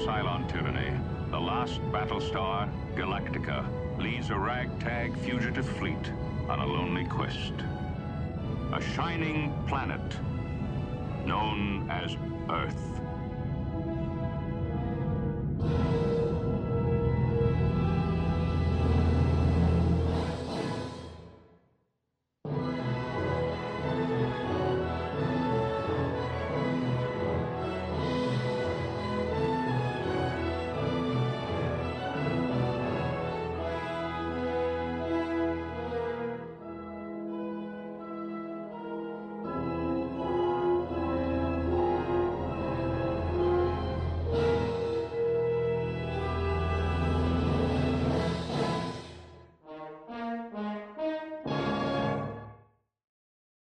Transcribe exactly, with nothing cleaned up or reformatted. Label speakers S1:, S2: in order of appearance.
S1: Cylon tyranny, the last battlestar, Galactica, leads a ragtag fugitive fleet on a lonely quest. A shining planet known as Earth.